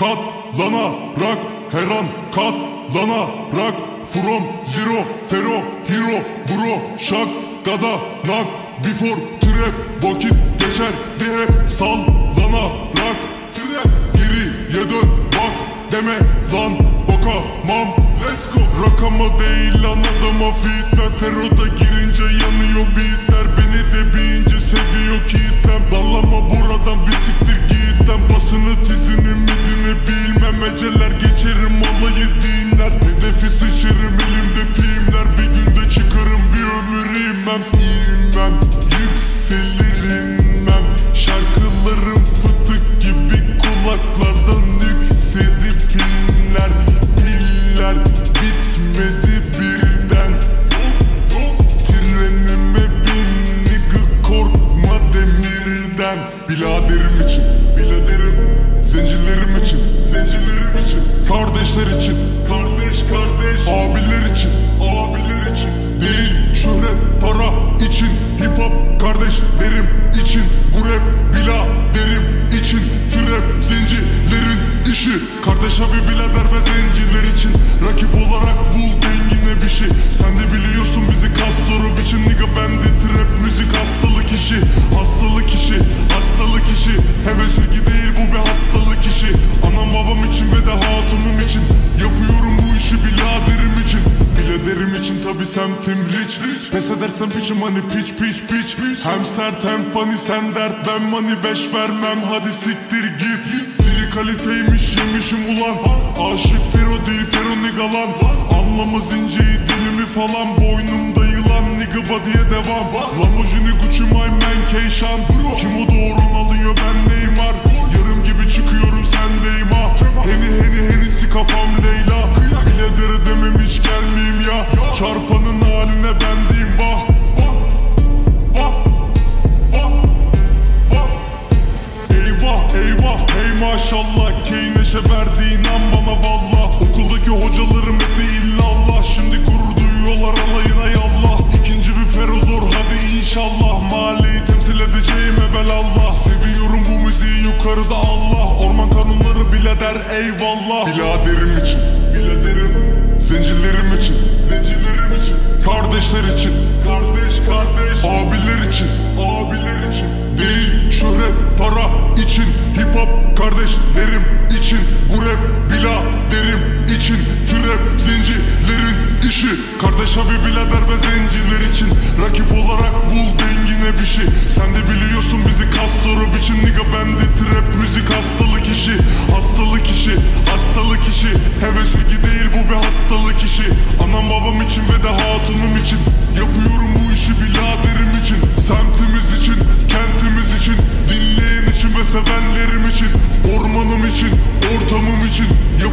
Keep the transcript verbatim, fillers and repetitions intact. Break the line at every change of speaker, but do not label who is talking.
katlanarak, her an katlanarak. From zero, fero, hero, bro, şak, gada, nak, before, trap, vakit geçer diye hep sallanarak. Trap, geriye dön, bak deme lan, bakamam, let's go. Rakama değil lan adama fitler, feroda girince yanıyor beatler. Beni de bilince seviyor kitlem, dallama buradan bir siktir gitten. Basını tizini midini bilmem, eceler geçerim alayı dinler. Hedefi sıçırım elimde pimler, bir günde çıkarım bir ömür inmem. İnmem, yükselir inmem, şarkılarım fıtık gibi kulaklardan yükseldi piller. Piller bitmedi birden, yok yok trenime bin nigga, korkma demirden. Biladerim için, biladerim, zencilerim için, zencilerim için, kardeşler için, kardeş kardeş, abiler için, abiler için. Değil şöhret para için, hip hop kardeşlerim için, bu rap biladerim için. Trap zencilerin işi, kardeş abi bilader ve zenciler için. Rakip olarak bul dengine bir şey, sen de biliyorsun bizi kas soru biçim nigga. Bende trap müzik hastalık işi, hastalık işi, hastalık işi. Hevesli değil bu bir hastalık işi. Anam babam için ve de hatunum için, yapıyorum bu işi biladerim için. Biladerim için tabi semtim rich, rich. Pes edersen piçim hani piç piç piç, piç. Hem sert hem funny sen dert, ben money beş vermem, hadi siktir git. Biri kaliteymiş yemişim ulan, aşık fero değil fero nigga lan. Anlamaz inceyi dilimi falan, boynumda yılan nigga body'ye devam. Lamborghini Gucci my man Keyşan, kim o doğrun alıyor ben Neymar. Yarım gibi çıkıyorum sendeyim ha, heni heni henisi kafam Leyla. Biladere demem hiç gelmeyeyim ya, çarpanın haline bendeyim vah. Vah, vah, vah, vah. Eyvah, eyvah, hey maşallah, keyneşe verdi inan bana valla. Okuldaki hocalarım hep de illallah, şimdi gurur duyuyorlar alayına yallah. İkinci bir fero zor hadi inşallah, mahalleyi temsil edeceğim evelallah. Seviyorum bu müziği yukarıda Allah, orman kanunları bilader eyvallah. Biladerim için, biladerim, zencilerim için, zencilerim için, kardeşler için, kardeş kardeş, abiler için, abiler için. Değil şöhret para için, hip hop kardeşlerim için, bu rap biladerim için. Trap zencilerin işi, kardeş abi bilader ve zenciler için. Rakip olarak bul dengine bir şey, sen de biliyorsun bizi kas soru biçim nigga. Bende trap müzik hastalık işi, hastalık işi, hastalık işi. Hevesli değil bu bir hastalık işi. Anam babam için ve de hatunum için, yapıyorum bu işi biladerim için. Semtimiz için, kentimiz için, dinleyen için ve sevenlerim için. Ormanım için, ortamım için, yapıyorum